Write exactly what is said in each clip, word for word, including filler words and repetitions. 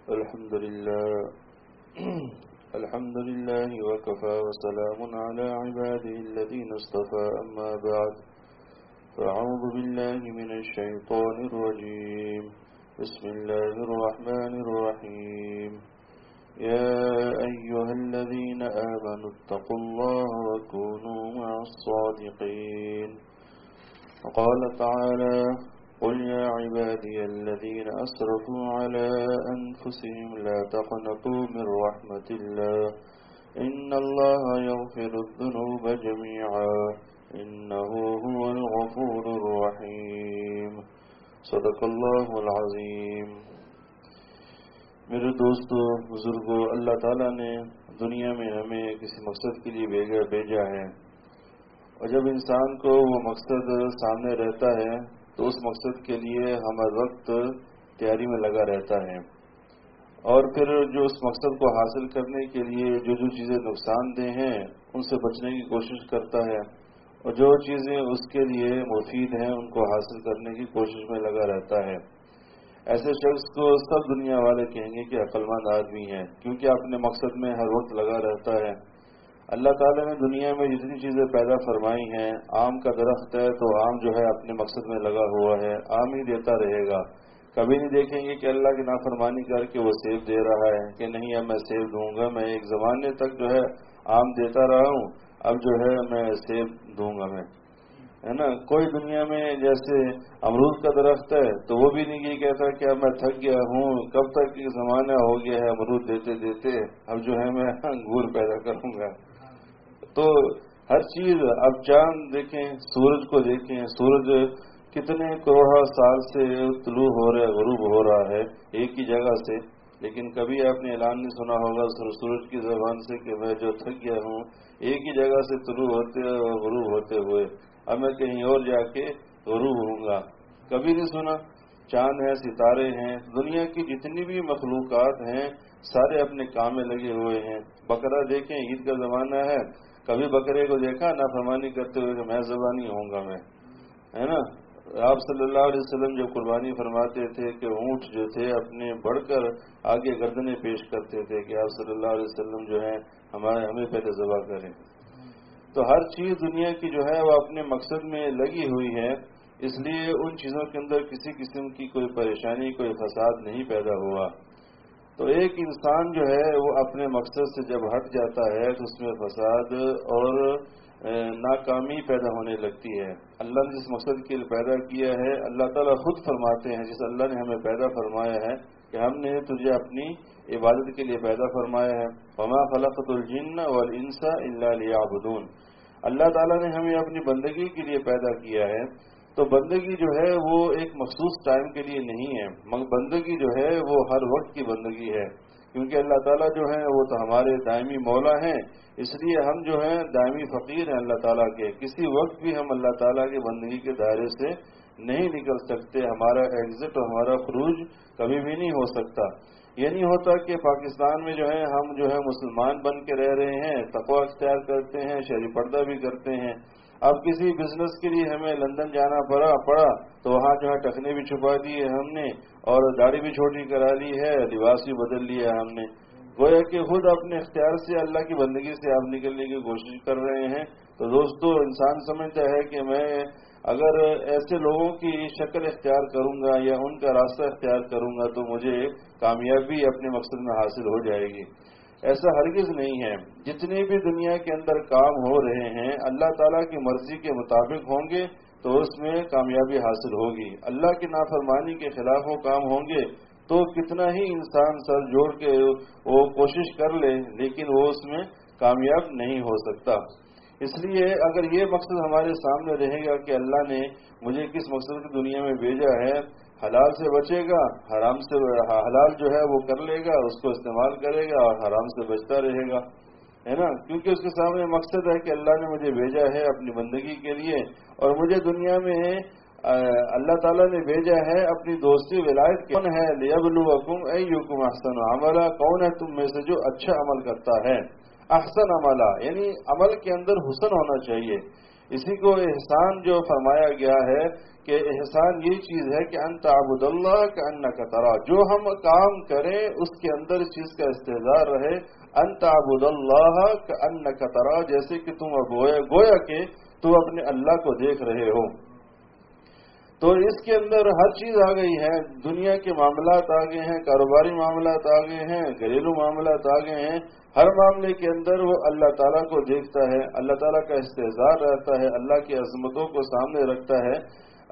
الحمد لله الحمد لله وكفى وسلام على عباده الذين اصطفى أما بعد فأعوذ بالله من الشيطان الرجيم بسم الله الرحمن الرحيم يا أيها الذين آمنوا اتقوا الله وكونوا مع الصادقين. وقال تعالى قل يا عبادي الذين أسرفوا على أنفسهم لا تقنطوا من رحمة الله إن الله يغفر الذنوب جميعا إنه هو الغفور الرحيم. صدق الله العظيم. میرے دوستو بزرگو، اللہ تعالیٰ نے دنیا میں ہمیں کسی مقصد کے لیے بھیجا ہے، اور جب انسان کو وہ مقصد سامنے رہتا ہے تو اس مقصد کے لیے ہر وقت تیاری میں لگا رہتا ہے، اور پھر جو اس مقصد کو حاصل کرنے کے لیے جو جو چیزیں نقصان دہ ہیں ان سے بچنے کی کوشش کرتا ہے، اور جو چیزیں اس کے لیے مفید ہیں ان کو حاصل کرنے کی کوشش میں لگا رہتا ہے. ایسے شخص کو سب دنیا والے کہیں گے کہ عقل مند آدمی ہے، کیونکہ اپنے مقصد میں ہر وقت لگا رہتا ہے. اللہ تعالیٰ نے دنیا میں جتنی چیزیں پیدا فرمائی ہیں، آم کا درخت ہے تو آم جو ہے اپنے مقصد میں لگا ہوا ہے، آم ہی دیتا رہے گا. کبھی نہیں دیکھیں گے کہ اللہ کی نافرمانی کر کے وہ سیب دے رہا ہے کہ نہیں اب میں سیب دوں گا، میں ایک زمانے تک جو ہے آم دیتا رہا ہوں، اب جو ہے میں سیب دوں گا. میں ہے نا، کوئی دنیا میں جیسے امرود کا درخت ہے تو وہ بھی نہیں یہ کہتا کہ اب میں تھک گیا ہوں، کب تک یہ زمانہ ہو گیا ہے امرود دیتے دیتے، اب جو ہے میں انگور پیدا کروں گا. تو ہر چیز، اب چاند دیکھیں، سورج کو دیکھیں، سورج کتنے کروڑا سال سے طلوع ہو رہا ہے، غروب ہو رہا ہے ایک ہی جگہ سے، لیکن کبھی آپ نے اعلان نہیں سنا ہوگا سورج کی زبان سے کہ میں جو تھک گیا ہوں ایک ہی جگہ سے طلوع ہوتے اور غروب ہوتے ہوئے، اب میں کہیں اور جا کے غروب ہوں گا. کبھی نہیں سنا. چاند ہیں، ستارے ہیں، دنیا کی جتنی بھی مخلوقات ہیں سارے اپنے کام میں لگے ہوئے ہیں. بکرا دیکھیں، عید کا زمانہ ہے، کبھی بکرے کو دیکھا نافرمانی کرتے ہوئے کہ میں زبانی ہوں گا، میں ہے نا. آپ صلی اللہ علیہ وسلم جب قربانی فرماتے تھے کہ اونٹ جو تھے اپنے بڑھ کر آگے گردنیں پیش کرتے تھے کہ آپ صلی اللہ علیہ وسلم جو ہے ہمارے ہمیں پہلے ذبح کریں. تو ہر چیز دنیا کی جو ہے وہ اپنے مقصد میں لگی ہوئی ہے، اس لیے ان چیزوں کے اندر کسی قسم کی کوئی پریشانی، کوئی فساد نہیں پیدا ہوا. تو ایک انسان جو ہے وہ اپنے مقصد سے جب ہٹ جاتا ہے تو اس میں فساد اور ناکامی پیدا ہونے لگتی ہے. اللہ نے جس مقصد کے لیے پیدا کیا ہے، اللہ تعالیٰ خود فرماتے ہیں، جس اللہ نے ہمیں پیدا فرمایا ہے کہ ہم نے تجھے اپنی عبادت کے لیے پیدا فرمایا ہے. وما خلقت الجن والانس الا لیعبدون. اللہ تعالیٰ نے ہمیں اپنی بندگی کے لیے پیدا کیا ہے، تو بندگی جو ہے وہ ایک مخصوص ٹائم کے لیے نہیں ہے، مگر بندگی جو ہے وہ ہر وقت کی بندگی ہے، کیونکہ اللہ تعالیٰ جو ہے وہ تو ہمارے دائمی مولا ہیں، اس لیے ہم جو ہیں دائمی فقیر ہیں اللہ تعالیٰ کے. کسی وقت بھی ہم اللہ تعالیٰ کی بندگی کے دائرے سے نہیں نکل سکتے. ہمارا ایگزٹ اور ہمارا خروج کبھی بھی نہیں ہو سکتا. یہ نہیں ہوتا کہ پاکستان میں جو ہے ہم جو ہے مسلمان بن کے رہ رہے ہیں، تقوی اختیار کرتے ہیں، شرعی پردہ بھی کرتے ہیں. اب کسی بزنس کے لیے ہمیں لندن جانا پڑا پڑا تو وہاں جو ہے ٹخنے بھی چھپا دیے ہم نے، اور داڑھی بھی چھوٹی کرا لی ہے، لباس بھی بدل لیا ہم نے. گویا کہ خود اپنے اختیار سے اللہ کی بندگی سے آپ نکلنے کی کوشش کر رہے ہیں. تو دوستو، انسان سمجھتا ہے کہ میں اگر ایسے لوگوں کی شکل اختیار کروں گا یا ان کا راستہ اختیار کروں گا تو مجھے کامیابی اپنے مقصد میں حاصل ہو جائے گی. ایسا ہرگز نہیں ہے. جتنے بھی دنیا کے اندر کام ہو رہے ہیں اللہ تعالیٰ کی مرضی کے مطابق ہوں گے تو اس میں کامیابی حاصل ہوگی. اللہ کی نافرمانی کے خلاف وہ کام ہوں گے تو کتنا ہی انسان سر جوڑ کے وہ کوشش کر لے لیکن وہ اس میں کامیاب نہیں ہو سکتا. اس لیے اگر یہ مقصد ہمارے سامنے رہے گا کہ اللہ نے مجھے کس مقصد کی دنیا میں بھیجا ہے، حلال سے بچے گا، حرام سے حلال جو ہے وہ کر لے گا، اس کو استعمال کرے گا اور حرام سے بچتا رہے گا، ہے نا. کیونکہ اس کے سامنے مقصد ہے کہ اللہ نے مجھے بھیجا ہے اپنی بندگی کے لیے، اور مجھے دنیا میں اللہ تعالیٰ نے بھیجا ہے اپنی دوستی ولایت. کون ہے لیبلوکم ایکم احسن عملا، کون ہے تم میں سے جو اچھا عمل کرتا ہے. احسن عملہ یعنی عمل کے اندر حسن ہونا چاہیے. اسی کو احسان جو فرمایا گیا ہے کہ احسان یہ چیز ہے کہ ان تعبد اللہ کأنک ترا، جو ہم کام کریں اس کے اندر اس چیز کا استحضار رہے، ان تعبد اللہ کأنک ترا، جیسے کہ تم گویا گویا کہ تم اپنے اللہ کو دیکھ رہے ہو۔ تو اس کے اندر ہر چیز آ گئی ہے، دنیا کے معاملات آ گئے ہیں، کاروباری معاملات آ گئے ہیں، گھریلو معاملات آ گئے ہیں، ہر معاملے کے اندر وہ اللہ تعالیٰ کو دیکھتا ہے، اللہ تعالیٰ کا استحضار رہتا ہے، اللہ کی عظمتوں کو سامنے رکھتا ہے،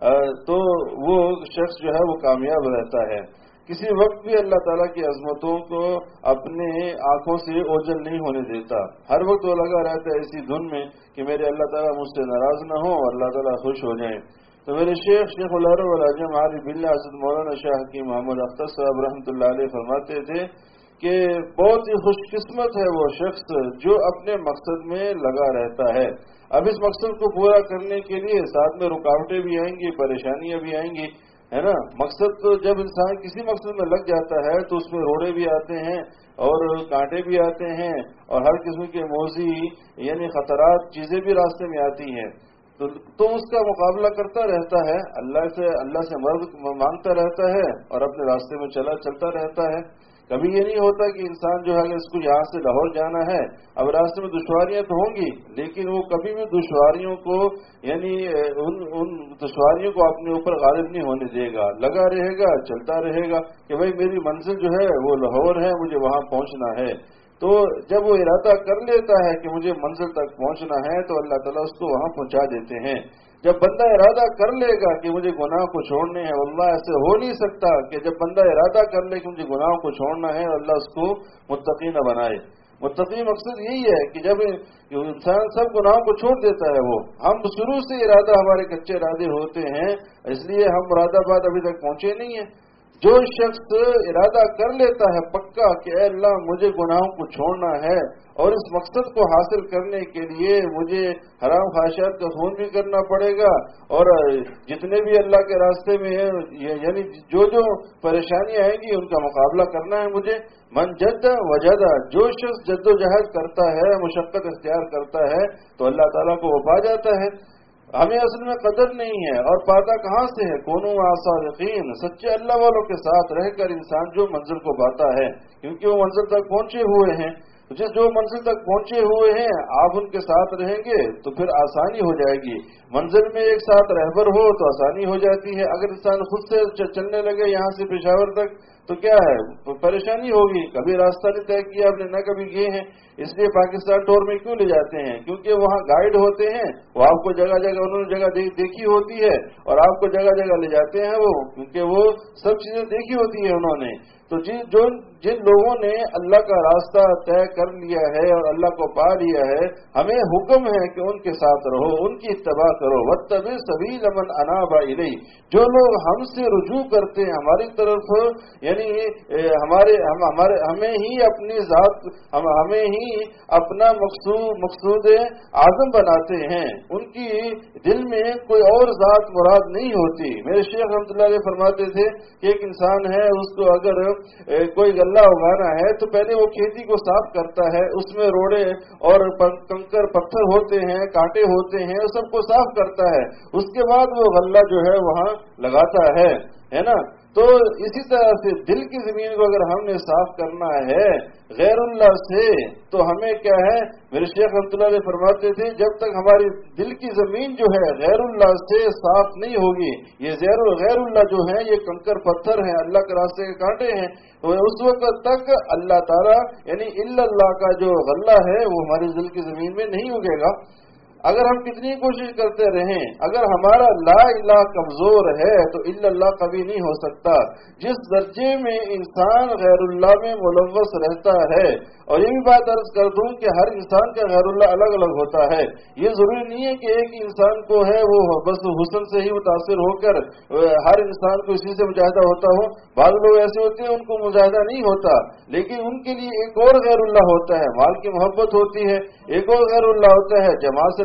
تو وہ شخص جو ہے وہ کامیاب رہتا ہے۔ کسی وقت بھی اللہ تعالیٰ کی عظمتوں کو اپنے آنکھوں سے اوجھل نہیں ہونے دیتا، ہر وقت وہ لگا رہتا ہے اسی دھن میں کہ میرے اللہ تعالیٰ مجھ سے ناراض نہ ہو اور اللہ تعالیٰ خوش ہو جائیں۔ تو میرے شیخ شیخ العرب والعجم عارف باللہ حضرت مولانا شاہ حکیم محمد اختر صاحب رحمۃ اللہ علیہ فرماتے تھے کہ بہت ہی خوش قسمت ہے وہ شخص جو اپنے مقصد میں لگا رہتا ہے۔ اب اس مقصد کو پورا کرنے کے لیے ساتھ میں رکاوٹیں بھی آئیں گی، پریشانیاں بھی آئیں گی، ہے نا۔ مقصد تو جب انسان کسی مقصد میں لگ جاتا ہے تو اس میں روڑے بھی آتے ہیں اور کانٹے بھی آتے ہیں اور ہر قسم کے موذی یعنی خطرات چیزیں بھی راستے میں آتی ہیں، تو تو اس کا مقابلہ کرتا رہتا ہے، اللہ سے اللہ سے مدد مانگتا رہتا ہے اور اپنے راستے میں چلا چلتا رہتا ہے۔ کبھی یہ نہیں ہوتا کہ انسان جو ہے اگر اس کو یہاں سے لاہور جانا ہے، اب راستے میں دشواریاں تو ہوں گی لیکن وہ کبھی بھی دشواریوں کو یعنی ان ان دشواریوں کو اپنے اوپر غالب نہیں ہونے دے گا، لگا رہے گا، چلتا رہے گا کہ بھائی میری منزل جو ہے وہ لاہور ہے، مجھے وہاں پہنچنا ہے۔ تو جب وہ ارادہ کر لیتا ہے کہ مجھے منزل تک پہنچنا ہے تو اللہ تعالیٰ اس کو وہاں پہنچا دیتے ہیں۔ جب بندہ ارادہ کر لے گا کہ مجھے گناہ کو چھوڑنے ہیں، واللہ ایسے ہو نہیں سکتا کہ جب بندہ ارادہ کر لے کہ مجھے گناہوں کو چھوڑنا ہے اللہ اس کو متقی نہ بنائے۔ متقی مقصد یہی ہے کہ جب انسان سب گناہوں کو چھوڑ دیتا ہے، وہ ہم شروع سے ارادہ ہمارے کچے ارادے ہوتے ہیں، اس لیے ہم مراد آباد ابھی تک پہنچے نہیں ہیں۔ جو شخص ارادہ کر لیتا ہے پکا کہ اے اللہ مجھے گناہوں کو چھوڑنا ہے اور اس مقصد کو حاصل کرنے کے لیے مجھے حرام خواہشات کا خون بھی کرنا پڑے گا اور جتنے بھی اللہ کے راستے میں ہیں یعنی جو جو پریشانیاں آئیں گی ان کا مقابلہ کرنا ہے مجھے۔ من جد وجد، جو شخص جد و جہد کرتا ہے، مشقت اختیار کرتا ہے تو اللہ تعالیٰ کو وہ پا جاتا ہے۔ ہمیں اصل میں قدر نہیں ہے اور پاتا کہاں سے ہے؟ کونوا مع الصادقین، سچے اللہ والوں کے ساتھ رہ کر انسان جو منزل کو پاتا ہے، کیونکہ وہ منزل تک پہنچے ہوئے ہیں۔ جس جو منزل تک پہنچے ہوئے ہیں آپ ان کے ساتھ رہیں گے تو پھر آسانی ہو جائے گی۔ منزل میں ایک ساتھ رہبر ہو تو آسانی ہو جاتی ہے، اگر انسان خود سے چلنے لگے یہاں سے پشاور تک تو کیا ہے پریشانی ہوگی، کبھی راستہ نہیں طے کیا آپ نے، نہ کبھی گئے ہیں۔ اس لیے پاکستان ٹور میں کیوں لے جاتے ہیں؟ کیونکہ وہاں گائیڈ ہوتے ہیں، وہ آپ کو جگہ جگہ انہوں نے جگہ دیکھی ہوتی ہے اور آپ کو جگہ جگہ لے جاتے ہیں وہ، کیونکہ وہ سب چیزیں دیکھی ہوتی ہیں انہوں نے۔ تو جن جو جن لوگوں نے اللہ کا راستہ طے کر لیا ہے اور اللہ کو پا لیا ہے، ہمیں حکم ہے کہ ان کے ساتھ رہو، ان کی اتباع کرو۔ واتبع سبیل من اناب الیہ، جو لوگ ہم سے رجوع کرتے ہیں ہماری طرف، یعنی ہمارے ہم ہمارے ہمیں ہی اپنی ذات ہم ہمیں ہی اپنا مقصود مقصود اعظم بناتے ہیں، ان کی دل میں کوئی اور ذات مراد نہیں ہوتی۔ میرے شیخ رحمۃ اللہ علیہ فرماتے تھے کہ ایک انسان ہے، اس کو اگر کوئی غلہ اگانا ہے تو پہلے وہ کھیتی کو صاف کرتا ہے، اس میں روڑے اور کنکر پتھر ہوتے ہیں، کانٹے ہوتے ہیں، اس سب کو صاف کرتا ہے، اس کے بعد وہ غلہ جو ہے وہاں لگاتا ہے ہے نا۔ تو اسی طرح سے دل کی زمین کو اگر ہم نے صاف کرنا ہے غیر اللہ سے تو ہمیں کیا ہے؟ میرے شیخ رحمۃ اللہ علیہ فرماتے تھے جب تک ہماری دل کی زمین جو ہے غیر اللہ سے صاف نہیں ہوگی، یہ غیر غیر اللہ جو ہے یہ کنکر پتھر ہیں، اللہ کے راستے کے کانٹے ہیں، تو اس وقت تک اللہ تعالیٰ یعنی الا اللہ کا جو غلہ ہے وہ ہماری دل کی زمین میں نہیں اگے گا۔ اگر ہم کتنی کوشش کرتے رہیں، اگر ہمارا لا الہ کمزور ہے تو الا اللہ کبھی نہیں ہو سکتا۔ جس درجے میں انسان غیر اللہ میں ملوث رہتا ہے، اور یہ بھی بات عرض کر دوں کہ ہر انسان کا غیر اللہ الگ الگ ہوتا ہے، یہ ضروری نہیں ہے کہ ایک انسان کو ہے وہ بس حسن سے ہی متاثر ہو کر ہر انسان کو اسی سے مجاہدہ ہوتا ہو۔ بعض لوگ ایسے ہوتے ہیں ان کو مجاہدہ نہیں ہوتا، لیکن ان کے لیے ایک اور غیر اللہ ہوتا ہے، مال کی محبت ہوتی ہے، ایک اور غیر اللہ ہوتا ہے، جماعت سے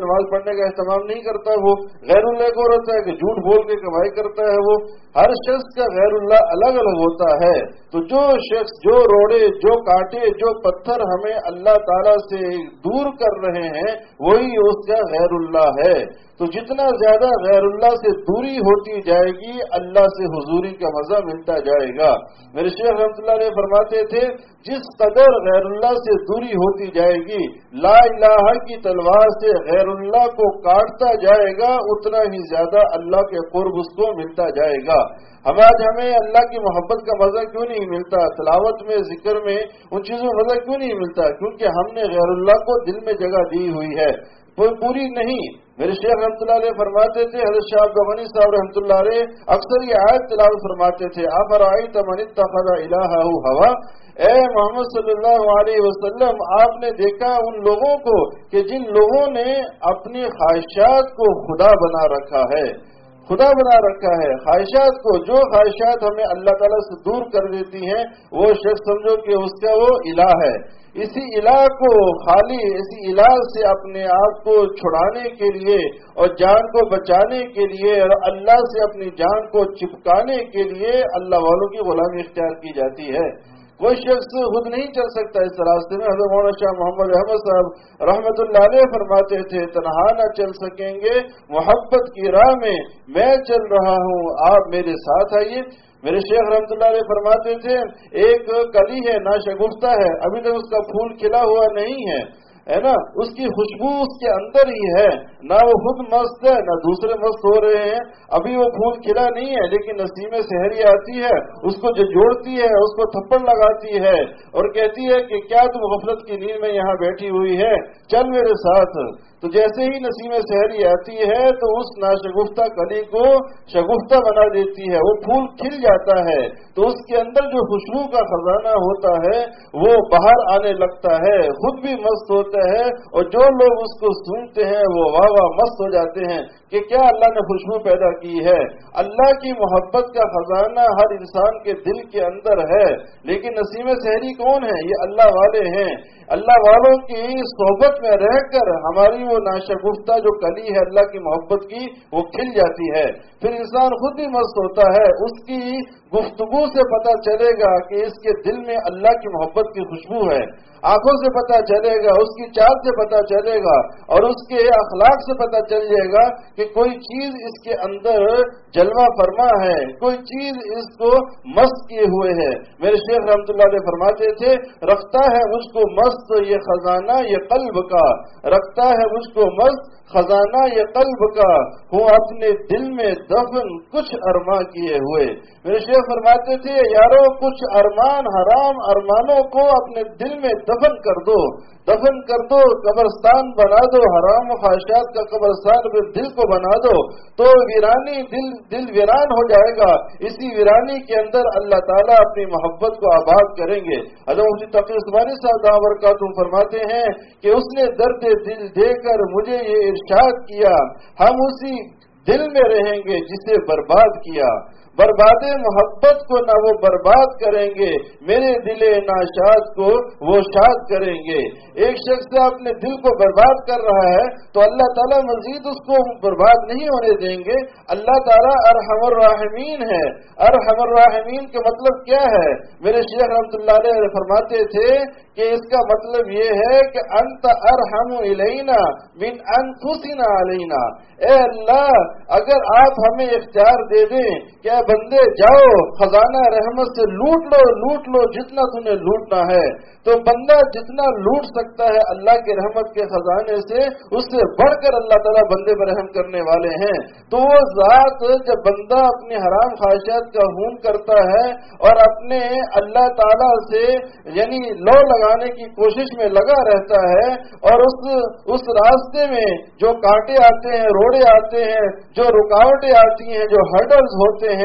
نماز پڑھنے کا اہتمام نہیں کرتا وہ غیر اللہ کو رہتا ہے کہ جھوٹ بول کے کمائی کرتا ہے وہ. ہر شخص کا غیر اللہ الگ الگ ہوتا ہے. تو جو شخص جو روڑے جو کانٹے جو پتھر ہمیں اللہ تعالیٰ سے دور کر رہے ہیں وہی اس کا غیر اللہ ہے. تو جتنا زیادہ غیر اللہ سے دوری ہوتی جائے گی اللہ سے حضوری کا مزہ ملتا جائے گا. میرے شیخ رحمۃ اللہ علیہ فرماتے تھے جس قدر غیر اللہ سے دوری ہوتی جائے گی لا الہ کی تلوار سے غیر اللہ کو کاٹتا جائے گا اتنا ہی زیادہ اللہ کے قرب اس کو ملتا جائے گا. ہم آج ہمیں اللہ کی محبت کا مزہ کیوں نہیں ملتا؟ تلاوت میں ذکر میں ان چیزوں میں مزہ کیوں نہیں ملتا؟ کیونکہ ہم نے غیر اللہ کو دل میں جگہ دی ہوئی ہے پوری نہیں. میرے شیخ رحمۃ اللہ علیہ فرماتے تھے حضرت شاہ عبد الغنی صاحب رحمۃ اللہ علیہ اکثر یہ آیت تلاوت فرماتے تھے افرأیت من اتخذ الہہ ہوا. اے محمد صلی اللہ علیہ وسلم آپ نے دیکھا ان لوگوں کو کہ جن لوگوں نے اپنی خواہشات کو خدا بنا رکھا ہے خدا بنا رکھا ہے. خواہشات کو جو خواہشات ہمیں اللہ تعالیٰ سے دور کر دیتی ہیں وہ شخص سمجھو کہ اس کا وہ الہ ہے. اسی الہ کو خالی اسی الہ سے اپنے آپ کو چھڑانے کے لیے اور جان کو بچانے کے لیے اور اللہ سے اپنی جان کو چپکانے کے لیے اللہ والوں کی غلامی اختیار کی جاتی ہے. کوئی شخص خود نہیں چل سکتا اس راستے میں. حضرت مولانا شاہ محمد احمد صاحب رحمۃ اللہ علیہ فرماتے تھے تنہا نہ چل سکیں گے محبت کی راہ میں میں چل رہا ہوں آپ میرے ساتھ آئیے. میرے شیخ رحمۃ اللہ علیہ فرماتے تھے ایک کلی ہے ناشگفتہ ہے ابھی تک اس کا پھول کھلا ہوا نہیں ہے ہے نا اس کی خوشبو اس کے اندر ہی ہے نہ وہ خود مست ہے نہ دوسرے مست ہو رہے ہیں ابھی وہ پھول کھلا نہیں ہے لیکن نسیم سحری آتی ہے اس کو جو جوڑتی ہے اس کو تھپڑ لگاتی ہے اور کہتی ہے کہ کیا تم غفلت کی نیند میں یہاں بیٹھی ہوئی ہے چل میرے ساتھ. تو جیسے ہی نسیم سحری آتی ہے تو اس ناشگفتہ کلی کو شگفتہ بنا دیتی ہے وہ پھول کھل جاتا ہے تو اس کے اندر جو خوشبو کا خزانہ ہوتا ہے وہ باہر آنے لگتا ہے خود بھی مست ہوتا ہے اور جو لوگ اس کو سنتے ہیں وہ واہ واہ مست ہو جاتے ہیں کہ کیا اللہ نے خوشبو پیدا کی ہے. اللہ کی محبت کا خزانہ ہر انسان کے دل کے اندر ہے لیکن نسیم سحری کون ہے؟ یہ اللہ والے ہیں. اللہ والوں کی صحبت میں رہ کر ہماری وہ ناشگفتہ جو کلی ہے اللہ کی محبت کی وہ کھل جاتی ہے. پھر انسان خود بھی مست ہوتا ہے. اس کی گفتگو سے پتہ چلے گا کہ اس کے دل میں اللہ کی محبت کی خوشبو ہے. آنکھوں سے پتہ چلے گا اس کی چال سے پتہ چلے گا اور اس کے اخلاق سے پتہ چل جائے گا کہ کوئی چیز اس کے اندر جلوہ فرما ہے کوئی چیز اس کو مست کیے ہوئے ہے. میرے شیخ رحمۃ اللہ علیہ فرماتے تھے رکھتا ہے مجھ کو مست یہ خزانہ یہ قلب کا رکھتا ہے مجھ کو مست خزانہ یہ قلب کا ہوں اپنے دل میں دفن کچھ ارماں کیے ہوئے. میرے شیخ فرماتے تھے یارو کچھ ارمان حرام ارمانوں کو اپنے دل میں دفن کر دو دفن کر دو قبرستان بنا دو حرام و خواہشات کا قبرستان میں دل کو بنا دو تو ویرانی دل دل ویران ہو جائے گا. اسی ویرانی کے اندر اللہ تعالیٰ اپنی محبت کو آباد کریں گے. حضرت مفتی تقی عثمانی صاحب دامت برکاتہ فرماتے ہیں کہ اس نے درد دل دے کر مجھے یہ ارشاد کیا ہم اسی دل میں رہیں گے جسے برباد کیا. برباد محبت کو نہ وہ برباد کریں گے میرے دل ناشاد کو وہ شاد کریں گے. ایک شخص اپنے دل کو برباد کر رہا ہے تو اللہ تعالیٰ مزید اس کو برباد نہیں ہونے دیں گے. اللہ تعالیٰ ارحم الراحمین ہے. ارحم الراحمین کا مطلب کیا ہے؟ میرے شیخ رحمۃ اللہ علیہ فرماتے تھے کہ اس کا مطلب یہ ہے کہ انت ارحم الینا من انفسنا علینا. اے اللہ اگر آپ ہمیں اختیار دے دیں کہ بندے جاؤ خزانہ رحمت سے لوٹ لو لوٹ لو جتنا تمہیں لوٹنا ہے تو بندہ جتنا لوٹ سکتا ہے اللہ کے رحمت کے خزانے سے اس سے بڑھ کر اللہ تعالیٰ بندے پر رحم کرنے والے ہیں. تو وہ ذات جب بندہ اپنی حرام خواہشات کا خون کرتا ہے اور اپنے اللہ تعالیٰ سے یعنی لو لگانے کی کوشش میں لگا رہتا ہے اور اس اس راستے میں جو کانٹے آتے ہیں روڑے آتے ہیں جو رکاوٹیں آتی ہیں جو ہرڈلز ہوتے ہیں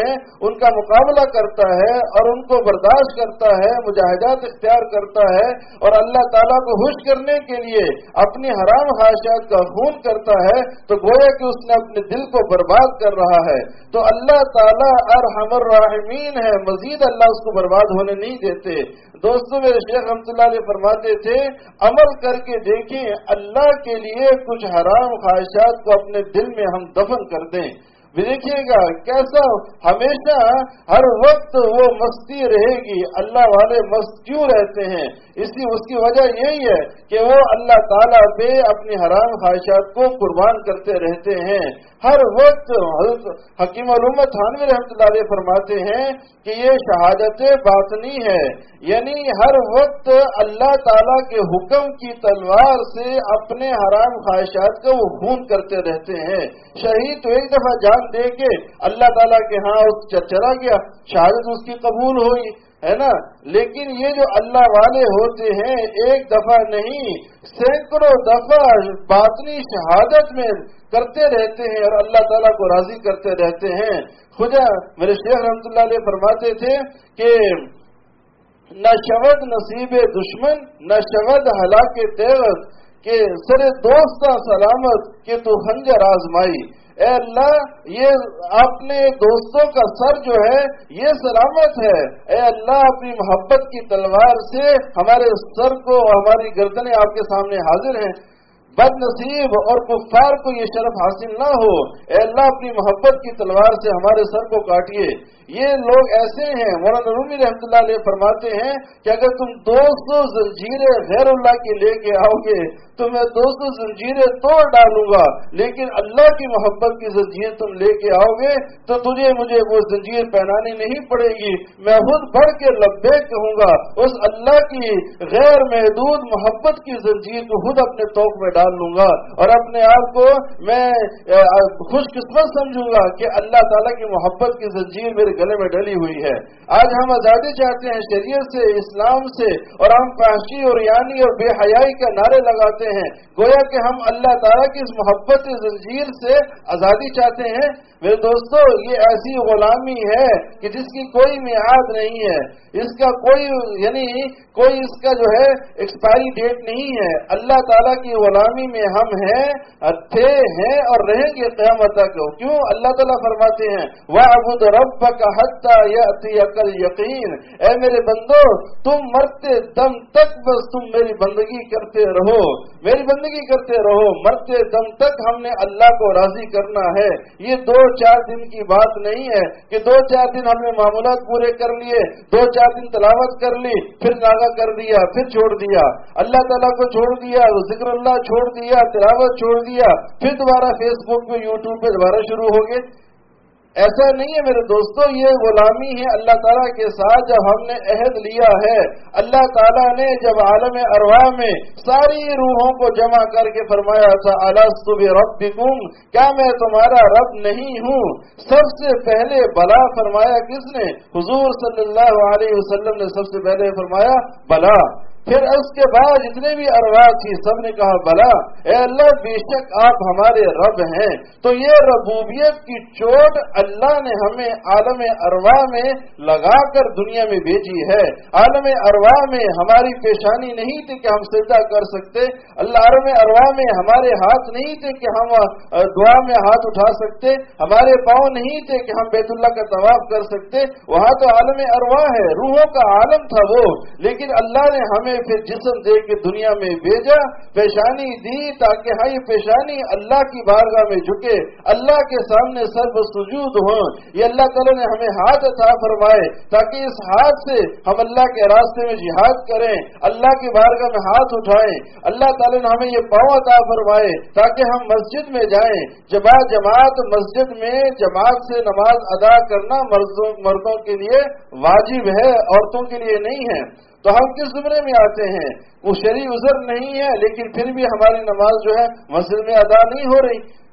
ہیں ان کا مقابلہ کرتا ہے اور ان کو برداشت کرتا ہے، مجاہدات اختیار کرتا ہے اور اللہ تعالیٰ کو خوش کرنے کے لیے اپنی حرام خواہشات کا خون کرتا ہے، تو گویا کہ اس نے اپنے دل کو برباد کر رہا ہے۔ تو اللہ تعالیٰ ارحم الراحمین ہے، مزید اللہ اس کو برباد ہونے نہیں دیتے۔ دوستوں میرے شیخ رحمۃ اللہ علیہ فرماتے تھے عمل کر کے دیکھیں، اللہ کے لیے کچھ حرام خواہشات کو اپنے دل میں ہم دفن کر دیں، دیکھیے گا کیسا ہمیشہ ہر وقت وہ مستی رہے گی۔ اللہ والے مست کیوں رہتے ہیں؟ اسی اس کی وجہ یہی ہے کہ وہ اللہ تعالیٰ پہ اپنی حرام خواہشات کو قربان کرتے رہتے ہیں ہر وقت۔ حکیم علومہ تھانوی رحمۃ اللہ علیہ فرماتے ہیں کہ یہ شہادت باطنی ہے، یعنی ہر وقت اللہ تعالیٰ کے حکم کی تلوار سے اپنے حرام خواہشات کا وہ خون کرتے رہتے ہیں۔ شہید تو ایک دفعہ جان دے کے اللہ تعالیٰ کے ہاں اس چرچرا گیا، شہادت اس کی قبول ہوئی ہے نا، لیکن یہ جو اللہ والے ہوتے ہیں ایک دفعہ نہیں سینکڑوں دفعہ باطنی شہادت میں کرتے رہتے ہیں اور اللہ تعالیٰ کو راضی کرتے رہتے ہیں۔ خدا میرے شیخ رحمۃ اللہ علیہ فرماتے تھے کہ نہ شود نصیب دشمن نہ شود ہلاک تیغت کہ سر دوست سلامت کہ تو خنجر آزمائی۔ اے اللہ یہ اپنے دوستوں کا سر جو ہے یہ سلامت ہے، اے اللہ اپنی محبت کی تلوار سے ہمارے سر کو اور ہماری گردنیں آپ کے سامنے حاضر ہیں۔ بد نصیب اور کفار کو یہ شرف حاصل نہ ہو، اے اللہ اپنی محبت کی تلوار سے ہمارے سر کو کاٹیے۔ یہ لوگ ایسے ہیں، مولانا رومی رحمۃ اللہ علیہ فرماتے ہیں کہ اگر تم دو سو زنجیریں غیر اللہ کی لے کے آؤ گے تو میں دو سو زنجیریں توڑ ڈالوں گا، لیکن اللہ کی محبت کی زنجیر تم لے کے آؤ گے تو تجھے مجھے وہ زنجیر پہنانی نہیں پڑے گی، میں خود بڑھ کے لبیک کہوں گا، اس اللہ کی غیر محدود محبت کی زنجیر کو خود اپنے توق میں ڈال لوں گا اور اپنے آپ کو میں خوش قسمت سمجھوں گا کہ اللہ تعالیٰ کی محبت کی زنجیر میرے گلے میں ڈلی ہوئی ہے۔ آج ہم آزادی چاہتے ہیں شریعت سے، اسلام سے، اور ہم فحشی اور یعنی اور بے حیائی کا نعرے لگاتے ہیں، گویا کہ ہم اللہ تعالیٰ کی اس محبت زنجیر سے آزادی چاہتے ہیں۔ میرے دوستو یہ ایسی غلامی ہے کہ جس کی کوئی میعاد نہیں ہے، اس کا کوئی یعنی کوئی اس کا جو ہے ایکسپائری ڈیٹ نہیں ہے۔ اللہ تعالیٰ کی غلامی میں ہم ہیں، تھے ہیں اور رہیں گے قیامت تک۔ کیوں؟ اللہ تعالیٰ فرماتے ہیں وَاعْبُدْ رَبَّكَ حَتَّى يَأْتِيَكَ الْيَقِينُ، اے میرے بندو تم مرتے دم تک بس تم میری بندگی کرتے رہو، میری بندگی کرتے رہو، مرتے دم تک ہم نے اللہ کو راضی کرنا ہے۔ یہ دو چار دن کی بات نہیں ہے کہ دو چار دن ہم نے معمولات پورے کر لیے، دو چار دن تلاوت کر لی، پھر ناغا کر دیا، پھر چھوڑ دیا، اللہ تعالیٰ کو چھوڑ دیا، ذکر اللہ چھوڑ دیا، تلاوت چھوڑ دیا، پھر دوبارہ فیس بک پہ یوٹیوب پہ دوبارہ شروع ہو گئے۔ ایسا نہیں ہے میرے دوستو، یہ غلامی ہے اللہ تعالیٰ کے ساتھ جب ہم نے عہد لیا ہے۔ اللہ تعالیٰ نے جب عالم ارواح میں ساری روحوں کو جمع کر کے فرمایا تھا الست بربکم، کیا میں تمہارا رب نہیں ہوں؟ سب سے پہلے بلا فرمایا کس نے؟ حضور صلی اللہ علیہ وسلم نے سب سے پہلے فرمایا بلا۔ پھر اس کے بعد جتنے بھی ارواح تھی سب نے کہا بلا، اے اللہ بے شک آپ ہمارے رب ہیں۔ تو یہ ربوبیت کی چوٹ اللہ نے ہمیں عالم ارواح میں لگا کر دنیا میں بھیجی ہے۔ عالم ارواح میں ہماری پیشانی نہیں تھی کہ ہم سجدہ کر سکتے، اللہ عالم ارواح میں ہمارے ہاتھ نہیں تھے کہ ہم دعا میں ہاتھ اٹھا سکتے، ہمارے پاؤں نہیں تھے کہ ہم بیت اللہ کا طواف کر سکتے، وہاں تو عالم ارواح ہے، روحوں کا عالم تھا وہ، لیکن اللہ نے ہمیں پھر جسم دے کے دنیا میں بھیجا، پیشانی دی تاکہ ہاں یہ پیشانی اللہ کی بارگاہ میں جھکے، اللہ کے سامنے سر سجود ہوں۔ یہ اللہ تعالیٰ نے ہمیں ہاتھ عطا فرمائے تاکہ اس ہاتھ سے ہم اللہ کے راستے میں جہاد کریں، اللہ کی بارگاہ میں ہاتھ اٹھائیں۔ اللہ تعالیٰ نے ہمیں یہ پاؤں عطا فرمائے تاکہ ہم مسجد میں جائیں۔ جماعت جماعت مسجد میں جماعت سے نماز ادا کرنا مردوں مردوں کے لیے واجب ہے، عورتوں کے لیے نہیں ہے۔ تو ہم کس زمرے میں آتے ہیں؟ وہ شرعی عذر نہیں ہے لیکن پھر بھی ہماری نماز جو ہے مسجد میں ادا نہیں ہو رہی،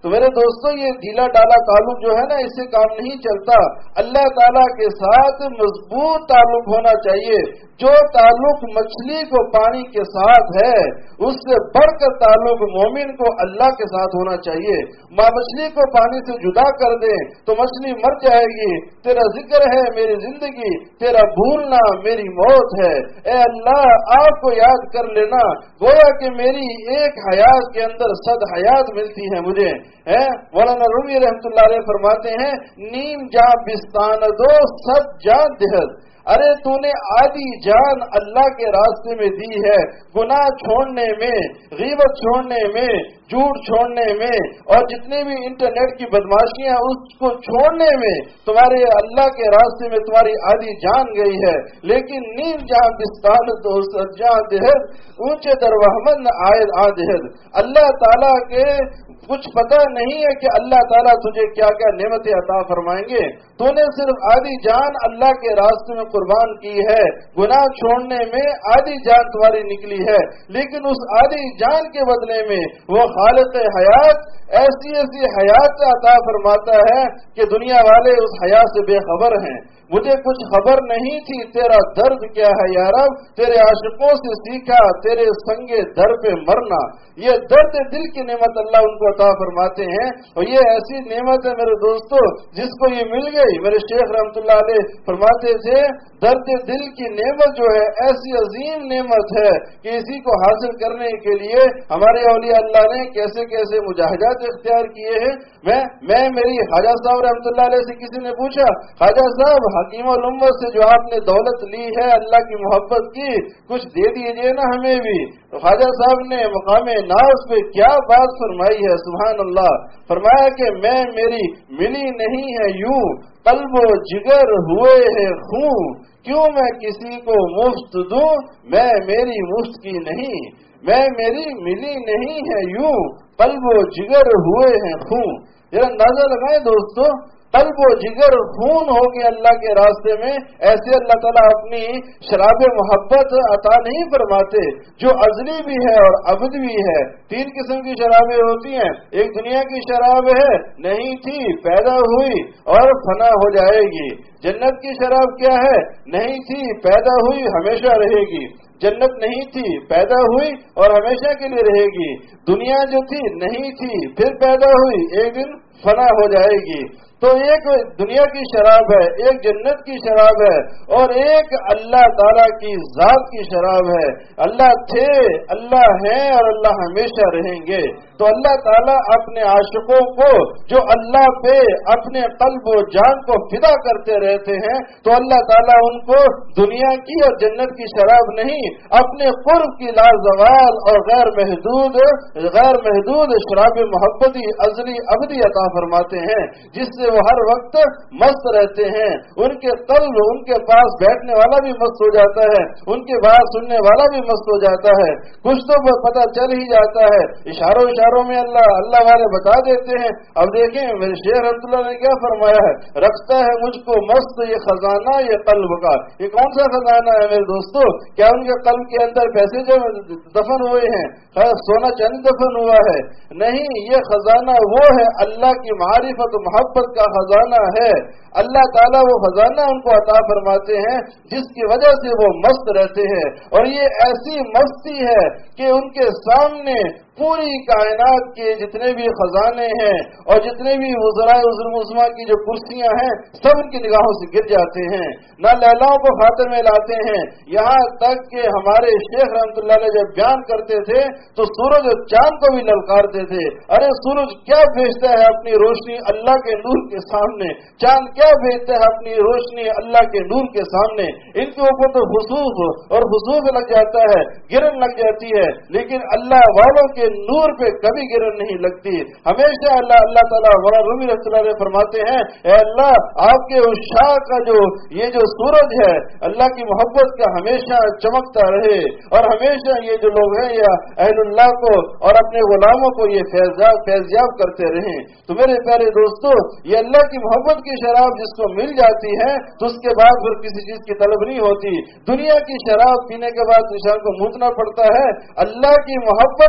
تو میرے دوستوں یہ ڈھیلا ڈالا تعلق جو ہے نا اس سے کام نہیں چلتا. اللہ تعالیٰ کے ساتھ مضبوط تعلق ہونا چاہیے. جو تعلق مچھلی کو پانی کے ساتھ ہے اس سے بڑھ کر تعلق مومن کو اللہ کے ساتھ ہونا چاہیے. ماں مچھلی کو پانی سے جدا کر دیں تو مچھلی مر جائے گی. تیرا ذکر ہے میری زندگی، تیرا بھولنا میری موت ہے. اے اللہ آپ کو یاد کر لینا گویا کہ میری ایک حیات کے اندر صد حیات ملتی ہے مجھے. مولانا رومی رحمۃ اللہ علیہ فرماتے ہیں نیم جاں بستان دو صد جان دہد. ارے تو نے آدھی جان اللہ کے راستے میں دی ہے. گناہ چھوڑنے میں، غیبت چھوڑنے میں، جھوٹ چھوڑنے میں اور جتنے بھی انٹرنیٹ کی بدماشیاں اس کو چھوڑنے میں تمہارے اللہ کے راستے میں تمہاری آدھی جان گئی ہے. لیکن نیم جان بستان دو صد جان دہد اونچے در وہمن آئے آ دہد. اللہ تعالیٰ کے کچھ پتہ نہیں ہے کہ اللہ تعالیٰ تجھے کیا کیا نعمتیں عطا فرمائیں گے. تو نے صرف آدھی جان اللہ کے راستے میں قربان کی ہے. گناہ چھوڑنے میں آدھی جان تمہاری نکلی ہے، لیکن اس آدھی جان کے بدلے میں وہ خالق حیات ایسی ایسی حیات عطا فرماتا ہے کہ دنیا والے اس حیات سے بے خبر ہیں. مجھے کچھ خبر نہیں تھی تیرا درد کیا ہے یا رب. تیرے عاشقوں سے سیکھا تیرے سنگے در پہ مرنا. یہ درد دل کی نعمت اللہ ان کو عطا فرماتے ہیں. اور یہ ایسی نعمت ہے میرے دوستو جس کو یہ مل گئی. میرے شیخ رحمۃ اللہ علیہ فرماتے تھے درد دل کی نعمت جو ہے ایسی عظیم نعمت ہے کہ اسی کو حاصل کرنے کے لیے ہمارے اولیاء اللہ نے کیسے کیسے مجاہدات اختیار کیے ہیں. میں میں میری خواجہ صاحب رحمۃ اللہ علیہ سے کسی نے پوچھا خواجہ صاحب حکیم الامت سے جو آپ نے دولت لی ہے اللہ کی محبت کی کچھ دے دیجیے نا ہمیں بھی. تو خواجہ صاحب نے مقام ناز پہ کیا بات فرمائی ہے سبحان اللہ. فرمایا کہ میں میری ملی نہیں ہے یوں قلب و جگر ہوئے ہے خون. کیوں میں کسی کو مفت دوں میں میری مفت کی نہیں. میں میری ملی نہیں ہے یوں قلب و جگر ہوئے ہیں خون. ذرا اندازہ لگائیں دوستو قلب و جگر خون ہو گیا اللہ کے راستے میں. ایسے اللہ تعالیٰ اپنی شراب محبت عطا نہیں فرماتے جو ازلی بھی ہے اور ابد بھی ہے. تین قسم کی شرابیں ہوتی ہیں. ایک دنیا کی شراب ہے نہیں تھی پیدا ہوئی اور فنا ہو جائے گی. جنت کی شراب کیا ہے نہیں تھی پیدا ہوئی ہمیشہ رہے گی. جنت نہیں تھی پیدا ہوئی اور ہمیشہ کے لیے رہے گی. دنیا جو تھی نہیں تھی پھر پیدا ہوئی ایک دن فنا ہو جائے گی. تو ایک دنیا کی شراب ہے، ایک جنت کی شراب ہے اور ایک اللہ تعالیٰ کی ذات کی شراب ہے. اللہ تھے، اللہ ہیں اور اللہ ہمیشہ رہیں گے. تو اللہ تعالیٰ اپنے عاشقوں کو جو اللہ پہ اپنے قلب و جان کو فدا کرتے رہتے ہیں تو اللہ تعالیٰ ان کو دنیا کی اور جنت کی شراب نہیں اپنے قرب کی لازوال اور غیر محدود غیر محدود شراب محبتی ازلی ابدی عطا فرماتے ہیں جس سے وہ ہر وقت مست رہتے ہیں. ان کے قلب ان کے پاس بیٹھنے والا بھی مست ہو جاتا ہے، ان کے بات سننے والا بھی مست ہو جاتا ہے. کچھ تو پتہ چل ہی جاتا ہے. اشاروں اشاروں میں اللہ اللہ والے بتا دیتے ہیں. اب دیکھیں میرے شیخ رحمۃ اللہ نے کیا فرمایا ہے رکھتا ہے مجھ کو مست یہ خزانہ یہ قلب کا. یہ کون سا خزانہ ہے میرے دوستو؟ کیا ان کے قلب کے اندر پیسے جو دفن ہوئے ہیں سونا چاندی دفن ہوا ہے؟ نہیں، یہ خزانہ وہ ہے اللہ کی معرفت و محبت کا خزانہ ہے. اللہ تعالیٰ وہ خزانہ ان کو عطا فرماتے ہیں جس کی وجہ سے وہ مست رہتے ہیں. اور یہ ایسی مستی ہے کہ ان کے سامنے پوری کائنات کے جتنے بھی خزانے ہیں اور جتنے بھی وزرائے عظم عظما کی جو کرسیاں ہیں سب ان کی نگاہوں سے گر جاتے ہیں. نہ لیلاؤں کو خاطر میں لاتے ہیں. یہاں تک کہ ہمارے شیخ رحمۃ اللہ علیہ جب بیان کرتے تھے تو سورج اور چاند کو بھی للکارتے تھے. ارے سورج کیا بھیجتا ہے اپنی روشنی اللہ کے نور کے سامنے، چاند کیا بھیجتا ہے اپنی روشنی اللہ کے نور کے سامنے. ان کے اوپر تو خصوص اور خصوص لگ جاتا ہے، گرن لگ جاتی ہے، لیکن اللہ والوں کے نور پہ کبھی گرن نہیں لگتی. ہمیشہ اللہ اللہ تعالیٰ مولانا رومی رحمۃ اللہ علیہ فرماتے ہیں اے اللہ آپ کے عشاق کا جو یہ جو سورج ہے اللہ کی محبت کا ہمیشہ چمکتا رہے اور ہمیشہ یہ جو لوگ ہیں یا اہل اللہ کو اور اپنے غلاموں کو یہ فیضیاب فیضیاب کرتے رہیں. تو میرے پیارے دوستو یہ اللہ کی محبت کی شراب جس کو مل جاتی ہے تو اس کے بعد پھر کسی چیز کی طلب نہیں ہوتی. دنیا کی شراب پینے کے بعد انسان کو موتنا پڑتا ہے. اللہ کی محبت کی شراب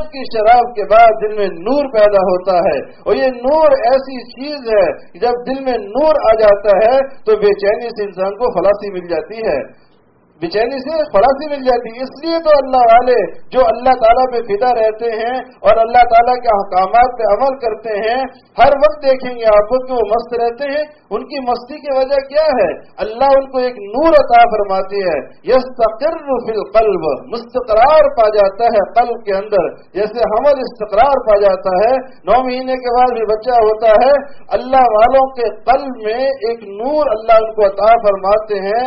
شراب کے بعد دل میں نور پیدا ہوتا ہے، اور یہ نور ایسی چیز ہے کہ جب دل میں نور آ جاتا ہے تو بے چینی سے انسان کو خلاصی مل جاتی ہے، بے چینی سے خلاصی مل جاتی ہے۔ اس لیے تو اللہ والے جو اللہ تعالیٰ پہ فدا رہتے ہیں اور اللہ تعالیٰ کے احکامات پہ عمل کرتے ہیں، ہر وقت دیکھیں گے آپ کو کہ وہ مست رہتے ہیں۔ ان کی مستی کی وجہ کیا ہے؟ اللہ ان کو ایک نور عطا فرماتی ہے، یستقر فی القلب، مستقرار پا جاتا ہے قلب کے اندر، جیسے حمل استقرار پا جاتا ہے، نو مہینے کے بعد بھی بچہ ہوتا ہے۔ اللہ والوں کے قلب میں ایک نور اللہ ان کو عطا فرماتے ہیں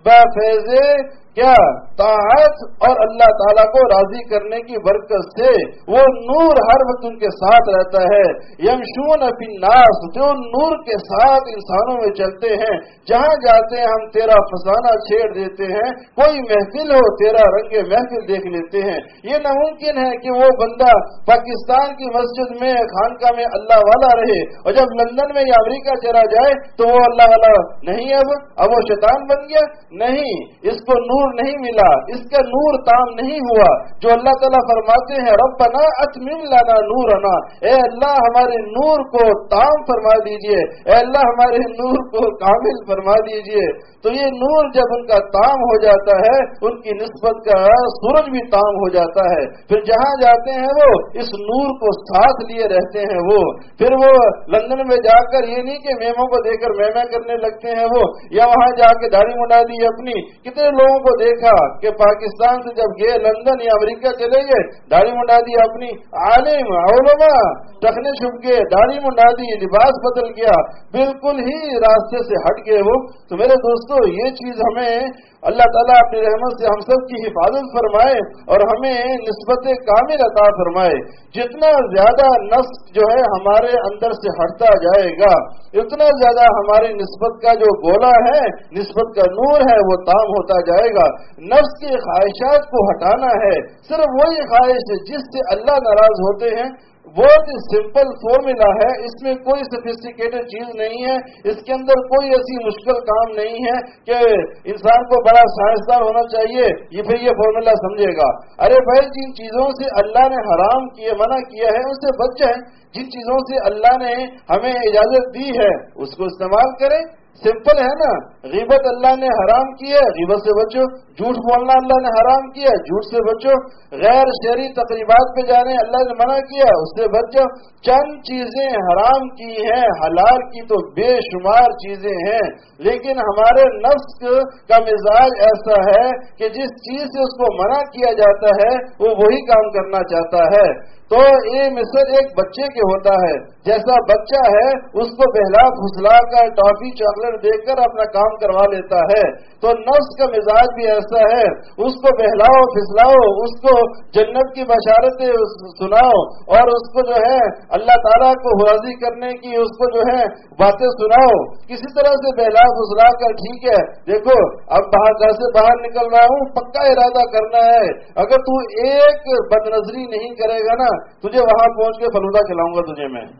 بفیض کیا طاعت اور اللہ تعالیٰ کو راضی کرنے کی برکت سے۔ وہ نور ہر وقت ان کے ساتھ رہتا ہے۔ یمشون فی الناس، جو نور کے ساتھ انسانوں میں چلتے ہیں، جہاں جاتے ہیں ہم تیرا فسانہ چھیڑ دیتے ہیں، کوئی محفل ہو تیرا رنگ محفل دیکھ لیتے ہیں۔ یہ ناممکن ہے کہ وہ بندہ پاکستان کی مسجد میں خانقاہ میں اللہ والا رہے اور جب لندن میں یا امریکہ چلا جائے تو وہ اللہ والا نہیں، اب اب وہ شیطان بن گیا؟ نہیں، اس کو نور نہیں ملا، اس کا نور تام نہیں ہوا۔ جو اللہ تعالیٰ فرماتے ہیں ربنا اتمم لنا نورنا، اے اللہ ہمارے نور کو تام فرما دیجئے، اے اللہ ہمارے نور کو کامل فرما دیجئے۔ تو یہ نور جب ان کا تام ہو جاتا ہے، ان کی نسبت کا سورج بھی تام ہو جاتا ہے، پھر جہاں جاتے ہیں وہ اس نور کو ساتھ لیے رہتے ہیں۔ وہ پھر وہ لندن میں جا کر یہ نہیں کہ میموں کو دیکھ کر میمہ کرنے لگتے ہیں وہ، یا وہاں جا کے داڑھی منڈا دی اپنی۔ کتنے لوگوں کو دیکھا کہ پاکستان سے جب گئے لندن یا امریکہ چلے گئے، داڑھی منڈا دی اپنی، عالم علماء ٹخنے چھپ گئے، داڑھی منڈا دی، لباس بدل گیا، بالکل ہی راستے سے ہٹ گئے وہ۔ تو میرے دوستو یہ چیز ہمیں اللہ تعالیٰ اپنی رحمت سے ہم سب کی حفاظت فرمائے اور ہمیں نسبت کامل عطا فرمائے۔ جتنا زیادہ نفس جو ہے ہمارے اندر سے ہٹتا جائے گا، اتنا زیادہ ہماری نسبت کا جو گولا ہے، نسبت کا نور ہے، وہ تام ہوتا جائے گا۔ نفس کی خواہشات کو ہٹانا ہے، صرف وہی خواہش جس سے اللہ ناراض ہوتے ہیں۔ بہت ہی سمپل فارمولا ہے، اس میں کوئی سفسٹیکیٹڈ چیز نہیں ہے، اس کے اندر کوئی ایسی مشکل کام نہیں ہے کہ انسان کو بڑا سائنسدان ہونا چاہیے یہ پھر یہ فارمولا سمجھے گا۔ ارے بھائی، جن چیزوں سے اللہ نے حرام کیے منع کیا ہے ان سے بچ جائیں، جن چیزوں سے اللہ نے ہمیں اجازت دی ہے اس کو استعمال کریں۔ سمپل ہے نا، غیبت اللہ نے حرام کی ہے، غیبت سے بچو۔ جھوٹ بولنا اللہ نے حرام کیا، جھوٹ سے بچو۔ غیر شہری تقریبات پہ جانے اللہ نے منع کیا، اس سے بچو۔ چند چیزیں حرام کی ہیں، حلال کی تو بے شمار چیزیں ہیں، لیکن ہمارے نفس کا مزاج ایسا ہے کہ جس چیز سے اس کو منع کیا جاتا ہے وہ وہی کام کرنا چاہتا ہے۔ تو یہ مثل ایک بچے کے ہوتا ہے، جیسا بچہ ہے اس کو بہلا پھسلا کر ٹافی چاکلیٹ دے کر اپنا کام کروا لیتا ہے، تو نفس کا مزاج بھی ایسا ہے، اس کو بہلاؤ پھسلاؤ، اس کو جنت کی بشارتیں سناؤ اور اس کو جو ہے اللہ تعالیٰ کو راضی کرنے کی اس کو جو ہے باتیں سناؤ، کسی طرح سے بہلا پھسلا کر ٹھیک ہے دیکھو اب باہر گھر سے باہر نکل رہا ہوں، پکا ارادہ کرنا ہے، اگر تو ایک بد نظری نہیں کرے گا نا تجھے وہاں پہنچ کے فلودہ کھلاؤں گا تجھے میں۔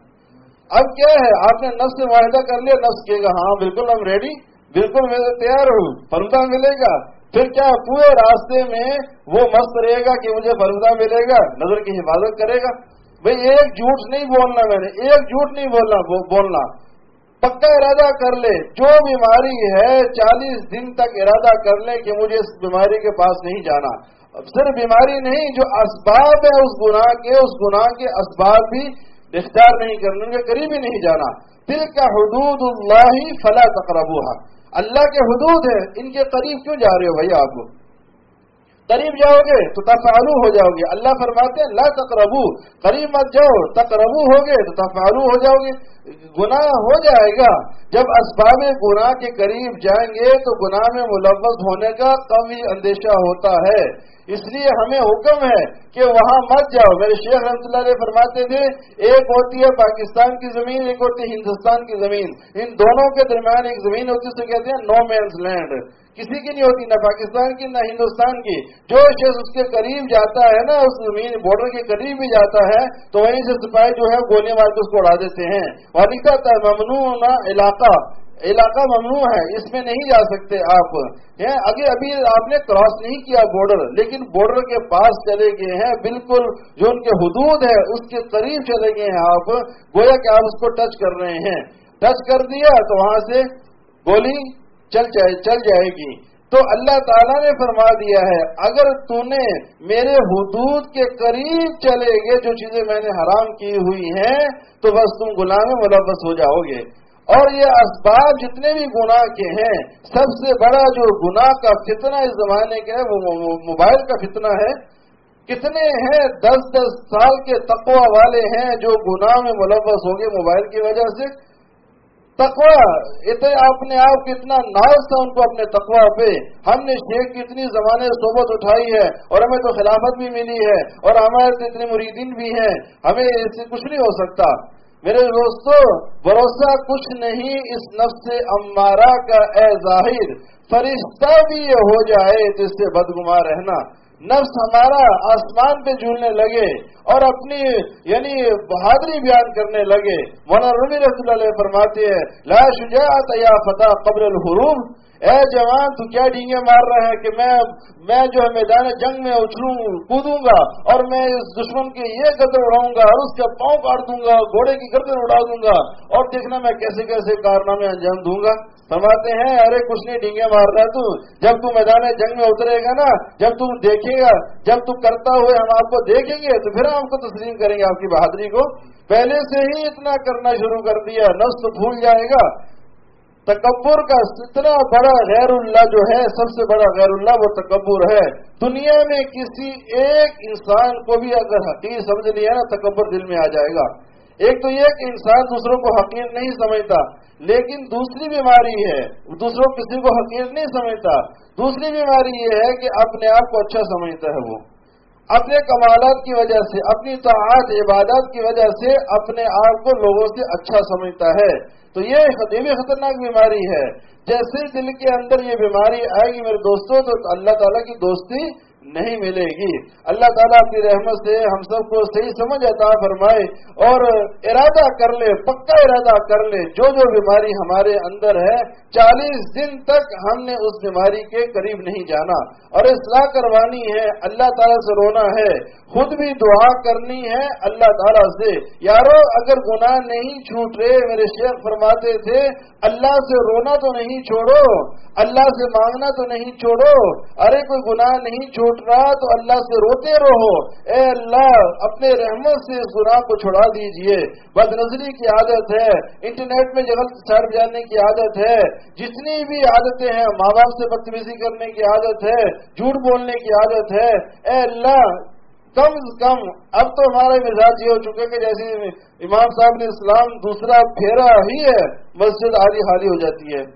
اب کیا ہے، آپ نے نفس سے معاہدہ کر لیا، نفس کہے گا ہاں بالکل ہم ریڈی، بالکل میں تیار ہوں، فلودہ ملے گا۔ پھر کیا پورے راستے میں وہ مست رہے گا کہ مجھے فلودہ ملے گا، نظر کی حفاظت کرے گا۔ بھئی ایک جھوٹ نہیں بولنا، میں نے ایک جھوٹ نہیں بولنا بولنا پکا ارادہ کر لے۔ جو بیماری ہے چالیس دن تک ارادہ کر لے کہ مجھے اس بیماری کے پاس نہیں جانا۔ صرف بیماری نہیں، جو اسباب ہے اس گناہ کے، اس گناہ کے اسباب بھی اختیار نہیں کرنے، ان کے قریب ہی نہیں جانا۔ تلک حدود اللہ فلا تقربوها، اللہ کے حدود ہیں، ان کے قریب کیوں جا رہے ہو بھائی؟ آپ قریب جاؤ گے تو تفعلوا ہو جاؤ گے۔ اللہ فرماتے ہیں لا تقربو، قریب مت جاؤ، تقربو ہو گے تو تفعلوا ہو جاؤ گے، گناہ ہو جائے گا۔ جب اسباب گناہ کے قریب جائیں گے تو گناہ میں ملوث ہونے کا قوی اندیشہ ہوتا ہے، اس لیے ہمیں حکم ہے کہ وہاں مت جاؤ۔ میرے شیخ رحمۃ اللہ علیہ فرماتے تھے ایک ہوتی ہے پاکستان کی زمین، ایک ہوتی ہے ہندوستان کی زمین، ان دونوں کے درمیان ایک زمین ہوتی ہے، اسے کہتے ہیں نو مینس لینڈ، کسی کی نہیں ہوتی، نہ پاکستان کی نہ ہندوستان کی۔ جو شخص اس کے قریب جاتا ہے نا، اس زمین بارڈر کے قریب بھی جاتا ہے تو وہیں سے سپاہی جو ہے گولیاں مار کے اس کو اڑا دیتے ہیں۔ اور لکھا تھا ممنوع علاقہ، علاقہ ممنوع ہے، اس میں نہیں جا سکتے آپ، اگے ابھی آپ نے کراس نہیں کیا بارڈر، لیکن بارڈر کے پاس چلے گئے ہیں، بالکل جو ان کے حدود ہے اس کے قریب چلے گئے ہیں آپ، گویا کہ آپ اس کو ٹچ کر رہے ہیں، ٹچ کر دیا تو وہاں سے گولی چل جائے چل جائے گی۔ تو اللہ تعالیٰ نے فرما دیا ہے اگر تو نے میرے حدود کے قریب چلے گے، جو چیزیں میں نے حرام کی ہوئی ہیں، تو بس تم گناہ میں ملوث ہو جاؤ گے۔ اور یہ اسباب جتنے بھی گناہ کے ہیں، سب سے بڑا جو گناہ کا فتنہ اس زمانے کا ہے وہ موبائل کا فتنہ ہے۔ کتنے ہیں دس دس سال کے تقوی والے ہیں جو گناہ میں ملوث ہو گئے موبائل کی وجہ سے۔ تقوی اتنے اپنے آپ کتنا ناز تھا ان کو اپنے تقوی پہ، ہم نے شیخ کی اتنی زمانے صحبت اٹھائی ہے اور ہمیں تو خلافت بھی ملی ہے اور ہمارے تو اتنے مریدین بھی ہیں، ہمیں اس سے کچھ نہیں ہو سکتا۔ میرے دوستو، بھروسہ کچھ نہیں اس نفس امارہ کا اے ظاہر، فرشتہ بھی یہ ہو جائے جس سے بدگمان رہنا۔ نفس ہمارا آسمان پہ جھولنے لگے اور اپنی یعنی بہادری بیان کرنے لگے۔ مولانا رومی رحمۃ اللہ علیہ فرماتے ہیں لا شجاعت یا فتح قبر الحروب، اے جوان تو کیا ڈینگے مار رہا ہے کہ میں میں جو ہے میدان جنگ میں اچھلوں کودوں گا اور میں اس دشمن کے یہ گردن اڑاؤں گا اور اس کا پاؤں کاٹ دوں گا، گھوڑے کی گردن اڑا دوں گا اور دیکھنا میں کیسے کیسے کارنامے انجام دوں گا۔ فرماتے ہیں ارے کچھ نہیں ڈینگے مار رہا تو جب تم میدان جنگ میں اترے گا نا، جب تم دیکھے گا، جب تم کرتا ہوئے ہم آپ کو دیکھیں گے تو پھر ہم کو تسلیم کریں گے آپ کی بہادری کو۔ پہلے سے ہی اتنا کرنا شروع کر دیا، نفس تو بھول جائے گا۔ تکبر کا اتنا بڑا غیر اللہ جو ہے، سب سے بڑا غیر اللہ وہ تکبر ہے۔ دنیا میں کسی ایک انسان کو بھی اگر حقیر سمجھ لیا نا، تکبر دل میں آ جائے گا۔ ایک تو یہ کہ انسان دوسروں کو حقیر نہیں سمجھتا، لیکن دوسری بیماری ہے دوسروں کسی کو حقیر نہیں سمجھتا۔ دوسری بیماری یہ ہے کہ اپنے آپ کو اچھا سمجھتا ہے، وہ اپنے کمالات کی وجہ سے، اپنی طاعات عبادات کی وجہ سے اپنے آپ کو لوگوں سے اچھا سمجھتا ہے۔ تو یہ بھی خطرناک بیماری ہے۔ جیسے دل کے اندر یہ بیماری آئے گی میرے دوستوں، تو اللہ تعالیٰ کی دوستی نہیں ملے گی۔ اللہ تعالیٰ اپنی رحمت سے ہم سب کو صحیح سمجھ عطا فرمائے اور ارادہ کر لے، پکا ارادہ کر لے، جو جو بیماری ہمارے اندر ہے چالیس دن تک ہم نے اس بیماری کے قریب نہیں جانا اور اصلاح کروانی ہے، اللہ تعالیٰ سے رونا ہے، خود بھی دعا کرنی ہے اللہ تعالیٰ سے۔ یارو اگر گناہ نہیں چھوٹ رہے، میرے شیخ فرماتے تھے اللہ سے رونا تو نہیں چھوڑو، اللہ سے مانگنا تو نہیں چھوڑو۔ ارے کوئی گناہ نہیں چھوٹ رہا تو اللہ سے روتے رہو، اے اللہ اپنے رحمت سے اس گناہ کو چھڑا دیجئے۔ بد نظری کی عادت ہے، انٹرنیٹ میں غلط سائٹ جاننے کی عادت ہے، جتنی بھی عادتیں ہیں، ماں باپ سے بدتمیزی کرنے کی عادت ہے، جھوٹ بولنے کی عادت ہے، اے اللہ کم از کم اب تو ہمارا مزاج یہ ہو چکے کہ جیسے امام صاحب نے اسلام دوسرا پھیرا ہی ہے، مسجد آدھی خالی ہو جاتی ہے۔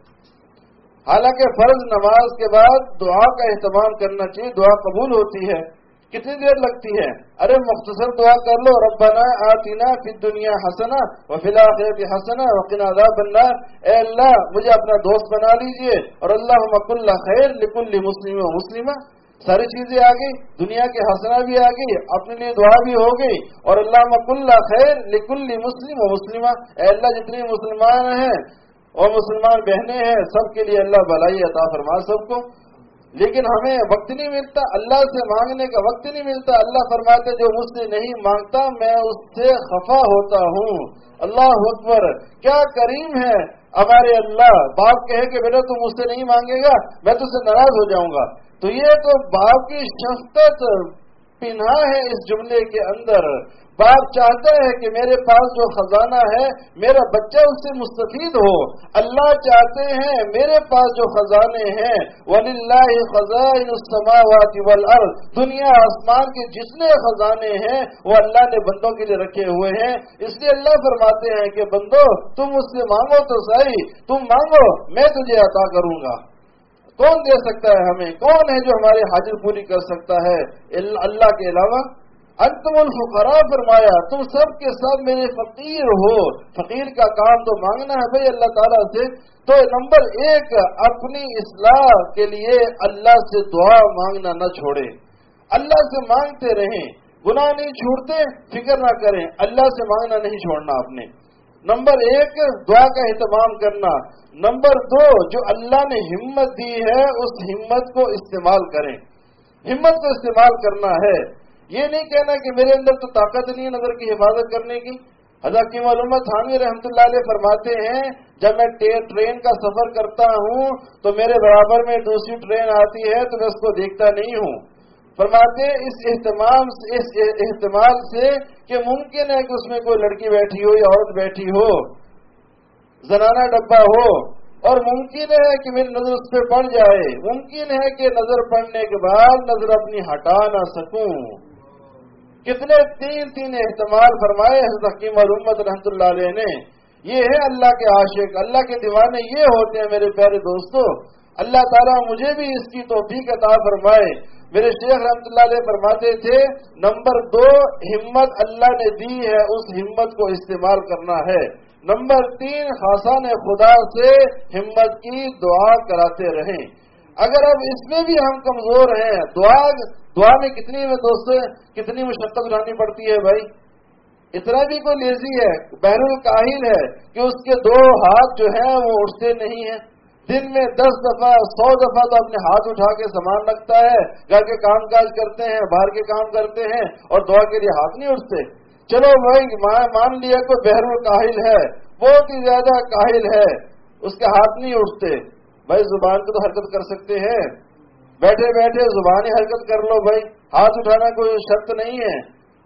حالانکہ فرض نماز کے بعد دعا کا اہتمام کرنا چاہیے، دعا قبول ہوتی ہے۔ کتنی دیر لگتی ہے؟ ارے مختصر دعا کر لو، ربنا آتنا فی الدنیا حسنہ وفی الآخرۃ حسنہ وقنا عذاب النار۔ اے اللہ مجھے اپنا دوست بنا لیجئے اور اللہم کل خیر لکل مسلم و مسلمہ، ساری چیزیں آ گئی، دنیا کے حسنہ بھی آ گئی، اپنے لیے دعا بھی ہو گئی، اور اللہم کل خیر لکل مسلم و مسلمہ، اے اللہ جتنے مسلمان ہیں اور مسلمان بہنیں ہیں سب کے لیے اللہ بھلائی عطا فرما سب کو۔ لیکن ہمیں وقت نہیں ملتا، اللہ سے مانگنے کا وقت نہیں ملتا۔ اللہ فرماتے جو مجھ سے نہیں مانگتا میں اس سے خفا ہوتا ہوں۔ اللہ اکبر، کیا کریم ہے ہمارے اللہ۔ باپ کہے کہ بیٹا تم مجھ سے نہیں مانگے گا میں تجھ سے ناراض ہو جاؤں گا، تو یہ تو باپ کی شفقت پنہا ہے اس جملے کے اندر۔ باپ چاہتا ہے کہ میرے پاس جو خزانہ ہے میرا بچہ اس سے مستفید ہو۔ اللہ چاہتے ہیں میرے پاس جو خزانے ہیں، وَلِلَّهِ خَزَائِنُ السَّمَاوَاتِ وَالْأَرْضِ، دنیا آسمان کے جتنے خزانے ہیں وہ اللہ نے بندوں کے لیے رکھے ہوئے ہیں۔ اس لیے اللہ فرماتے ہیں کہ بندو تم مجھ سے مانگو تو صحیح، تم مانگو میں تجھے عطا کروں گا۔ کون دے سکتا ہے ہمیں؟ کون ہے جو ہماری حاجت پوری کر سکتا ہے اللہ کے علاوہ؟ انتم الفقراء فرمایا، تم سب کے سب میرے فقیر ہو۔ فقیر کا کام تو مانگنا ہے بھائی اللہ تعالیٰ سے۔ تو نمبر ایک، اپنی اصلاح کے لیے اللہ سے دعا مانگنا نہ چھوڑے، اللہ سے مانگتے رہیں۔ گناہ نہیں چھوڑتے فکر نہ کریں، اللہ سے مانگنا نہیں چھوڑنا آپ نے۔ نمبر ایک دعا کا اہتمام کرنا، نمبر دو جو اللہ نے ہمت دی ہے اس ہمت کو استعمال کریں، ہمت کو استعمال کرنا ہے۔ یہ نہیں کہنا کہ میرے اندر تو طاقت نہیں ہے نظر کی حفاظت کرنے کی۔ حضرت حکیم علامہ تھانوی رحمۃ اللہ علیہ فرماتے ہیں جب میں ٹرین کا سفر کرتا ہوں تو میرے برابر میں دوسری ٹرین آتی ہے تو میں اس کو دیکھتا نہیں ہوں۔ فرماتے ہیں اس اہتمام اس احتمال سے کہ ممکن ہے کہ اس میں کوئی لڑکی بیٹھی ہو یا عورت بیٹھی ہو، زنانہ ڈبہ ہو، اور ممکن ہے کہ میری نظر اس پہ پڑ جائے، ممکن ہے کہ نظر پڑنے کے بعد نظر اپنی ہٹا نہ سکوں۔ کتنے تین تین احتمال فرمائے حضرت حکیم الامت رحمۃ اللہ علیہ نے۔ یہ ہے اللہ کے عاشق، اللہ کے دیوانے یہ ہوتے ہیں میرے پیارے دوستو۔ اللہ تعالیٰ مجھے بھی اس کی توفیق عطا فرمائے۔ میرے شیخ رحمۃ اللہ علیہ فرماتے تھے نمبر دو ہمت اللہ نے دی ہے اس ہمت کو استعمال کرنا ہے، نمبر تین خاصان خدا سے ہمت کی دعا کراتے رہیں۔ اگر اب اس میں بھی ہم کمزور ہیں، دعا دعا میں کتنی میں دوستوں کتنی مشقت اٹھانی پڑتی ہے بھائی۔ اتنا بھی کوئی لیزی ہے، بہر الکاہل ہے کہ اس کے دو ہاتھ جو ہیں وہ اٹھتے نہیں ہیں، دن میں دس دفعہ سو دفعہ تو اپنے ہاتھ اٹھا کے سامان رکھتا ہے، گھر کے کام کاج کرتے ہیں، باہر کے کام کرتے ہیں اور دعا کے لیے ہاتھ نہیں اٹھتے۔ چلو بھائی مان لیا کوئی بہر الکاہل ہے، بہت ہی زیادہ کاہل ہے، اس کے ہاتھ نہیں اٹھتے، بھائی زبان کو تو حرکت کر سکتے ہیں، بیٹھے بیٹھے زبان ہی حرکت کر لو بھائی، ہاتھ اٹھانا کوئی شرط نہیں ہے،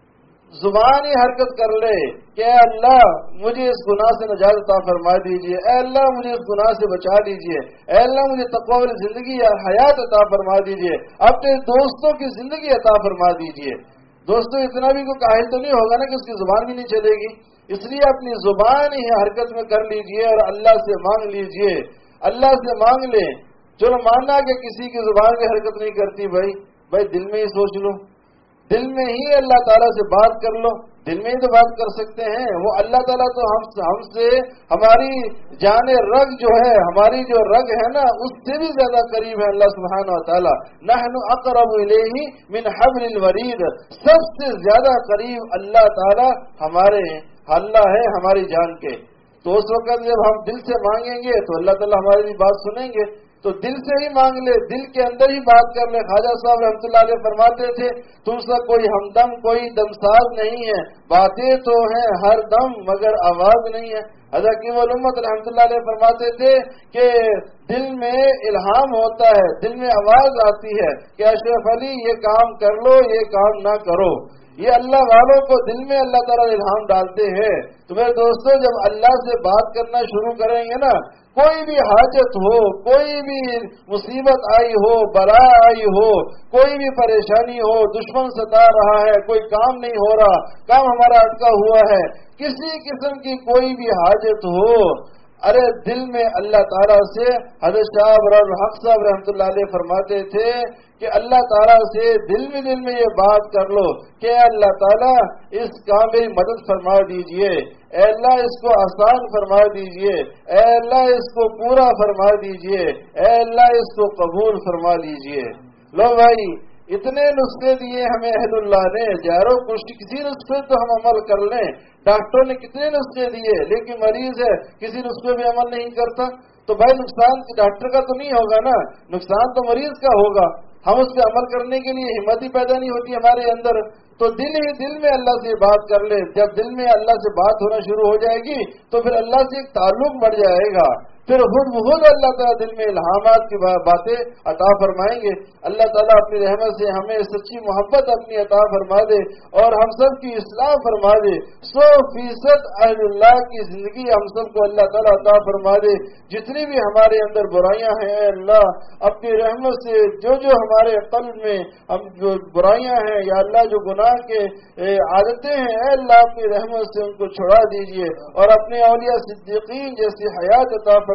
زبان ہی حرکت کر لے کہ اے اللہ مجھے اس گناہ سے نجات عطا فرما دیجئے، اے اللہ مجھے اس گناہ سے بچا لیجئے، اے اللہ مجھے تقوی والی زندگی یا حیات عطا فرما دیجئے، اپنے دوستوں کی زندگی عطا فرما دیجئے۔ دوستوں اتنا بھی کوئی کاہل تو نہیں ہوگا نا کہ اس کی زبان بھی نہیں چلے گی، اس لیے اپنی زبان ہی حرکت میں کر لیجئے اور اللہ سے مانگ لیجئے، اللہ سے مانگ لیں۔ چلو ماننا کہ کسی کی زبان کی حرکت نہیں کرتی، بھائی بھائی دل میں ہی سوچ لو، دل میں ہی اللہ تعالیٰ سے بات کر لو، دل میں ہی تو بات کر سکتے ہیں۔ وہ اللہ تعالیٰ تو ہم ہم سے ہماری جان رگ جو ہے، ہماری جو رگ ہے نا اس سے بھی زیادہ قریب ہے اللہ سبحانہ و تعالیٰ۔ نحن اقرب الیہ من حبل الورید، سب سے زیادہ قریب اللہ تعالیٰ ہمارے اللہ ہے ہماری جان کے۔ تو اس وقت جب ہم دل سے مانگیں گے تو اللہ تعالیٰ ہماری بات سنیں گے، تو دل سے ہی مانگ لے، دل کے اندر ہی بات کر لے۔ خواجہ صاحب رحمۃ اللہ علیہ فرماتے تھے تم سا کوئی ہمدم کوئی دمساز نہیں ہے، باتیں تو ہیں ہر دم مگر آواز نہیں ہے۔ حضرت حکیم الامت رحمۃ اللہ علیہ فرماتے تھے کہ دل میں الہام ہوتا ہے، دل میں آواز آتی ہے کہ اشرف علی یہ کام کر لو، یہ کام نہ کرو۔ یہ اللہ والوں کو دل میں اللہ تعالیٰ الہام ڈالتے ہیں۔ تو میرے دوستوں جب اللہ سے بات کرنا شروع کریں گے نا، کوئی بھی حاجت ہو، کوئی بھی مصیبت آئی ہو، بلا آئی ہو، کوئی بھی پریشانی ہو، دشمن ستا رہا ہے، کوئی کام نہیں ہو رہا، کام ہمارا اٹکا ہوا ہے، کسی قسم کی کوئی بھی حاجت ہو، ارے دل میں اللہ تعالیٰ سے حضرت شاہ الحق صاحب رحمۃ اللہ علیہ فرماتے تھے کہ اللہ تعالیٰ سے دل میں دل میں یہ بات کر لو کہ اے اللہ تعالیٰ اس کام میں مدد فرما دیجئے، اے اللہ اس کو آسان فرما دیجئے، اے اللہ اس کو پورا فرما دیجئے، اے اللہ اس کو قبول فرما لیجئے۔ لو بھائی اتنے نسخے دیے ہمیں عہد اللہ نے، زہر و کشت کسی نسخے تو ہم عمل کر لیں، ڈاکٹر نے کتنے نسخے دیے لیکن مریض ہے کسی نسخے بھی عمل نہیں کرتا، تو بھائی نقصان ڈاکٹر کا تو نہیں ہوگا نا، نقصان تو مریض کا ہوگا۔ ہم اس پہ عمل کرنے کے لیے ہمت ہی پیدا نہیں ہوتی ہمارے اندر، تو دل ہی دل میں اللہ سے بات کر لیں۔ جب دل میں اللہ سے بات ہونا شروع ہو جائے گی تو پھر اللہ سے ایک تعلق بڑھ جائے گا، پھر خود بخود اللہ تعالیٰ دل میں الہامات کی باتیں عطا فرمائیں گے۔ اللہ تعالیٰ اپنی رحمت سے ہمیں سچی محبت اپنی عطا فرما دے اور ہم سب کی اصلاح فرما دے، سو فیصد اہل اللہ کی زندگی ہم سب کو اللہ تعالیٰ عطا فرما دے۔ جتنی بھی ہمارے اندر برائیاں ہیں اے اللہ اپنی رحمت سے جو جو ہمارے قلب میں ہم جو برائیاں ہیں یا اللہ جو گناہ کے عادتیں ہیں اے اللہ اپنی رحمت سے ان کو چھڑا دیجئے اور اپنے اولیاء صدیقین جیسی حیات عطا فرما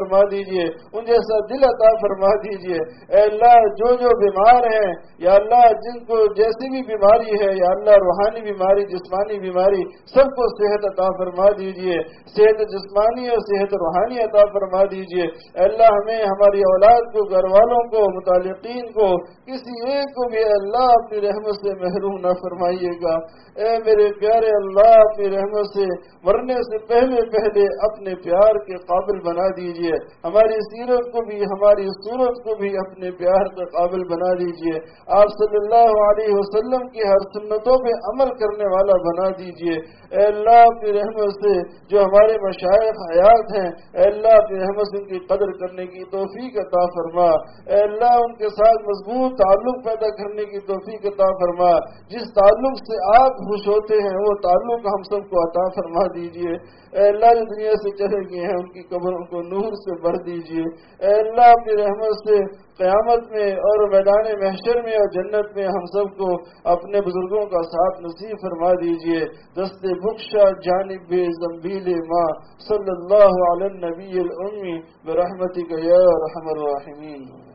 فرما دیجئے، ان جیسا دل عطا فرما دیجئے۔ اے اللہ جو جو بیمار ہیں یا اللہ جن کو جیسی بھی بیماری ہے یا اللہ روحانی بیماری جسمانی بیماری سب کو صحت عطا فرما دیجئے، صحت جسمانی اور صحت روحانی عطا فرما دیجئے۔ اے اللہ ہمیں ہماری اولاد کو گھر والوں کو متعلقین کو کسی ایک کو بھی اللہ اپنی رحمت سے محروم نہ فرمائیے گا۔ اے میرے پیارے اللہ اپنی رحمت سے مرنے سے پہلے پہلے اپنے پیار کے قابل بنا دیجئے، ہماری سیرت کو بھی ہماری صورت کو بھی اپنے پیار کے قابل بنا دیجئے، آپ صلی اللہ علیہ وسلم کی ہر سنتوں پہ عمل کرنے والا بنا دیجئے۔ اے اللہ اپنی رحمت سے جو ہمارے مشائخ حیات ہیں اے اللہ اپنی رحمت سے ان کی قدر کرنے کی توفیق عطا فرما۔ اے اللہ ان کے ساتھ مضبوط تعلق پیدا کرنے کی توفیق عطا فرما، جس تعلق سے آپ خوش ہوتے ہیں وہ تعلق ہم سب کو عطا فرما دیجئے۔ اے اللہ جو دنیا سے چلے گئے ہیں ان کی قبروں کو نور سے بھر دیجئے۔ اے اللہ اپنی رحمت سے قیامت میں اور میدان محشر میں اور جنت میں ہم سب کو اپنے بزرگوں کا ساتھ نصیب فرما دیجئے۔ دست بخشا جانب زنبیل ماں صلی اللہ علی النبی الامی برحمتک یا ارحم الراحمین۔